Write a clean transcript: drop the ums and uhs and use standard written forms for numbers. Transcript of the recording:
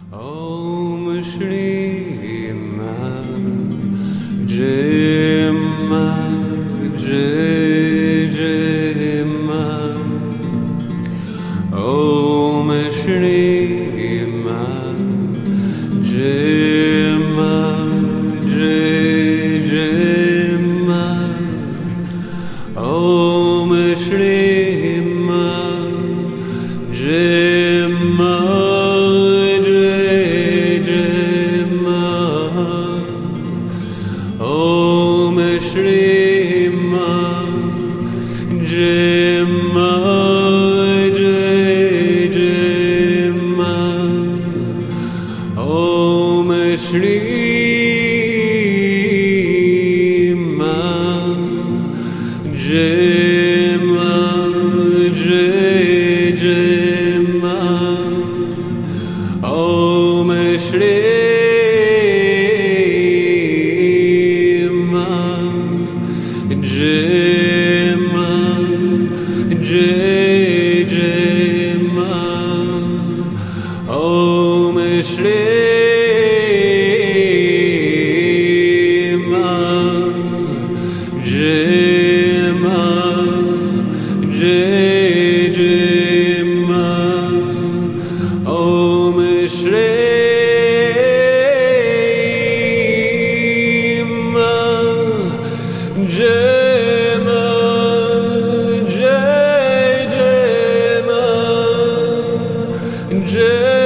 Om Shri Ma Jai Ma Jai Jai Ma. Om Shri Ma Jai Ma Jai Jai Ma. Om Shri Ma Jai Ma Jai Jai Ma. Om Shri Ma Jai Ma Jai Jai Ma. Om Shri Ma Jai Ma Jai Jai Ma. Om Shri Ma Jai Ma Jai Jai Ma. Om Shri Ma Jai Ma Jai Jai Ma. Om Shri Ma Jai Ma Jai Jai Ma. Jai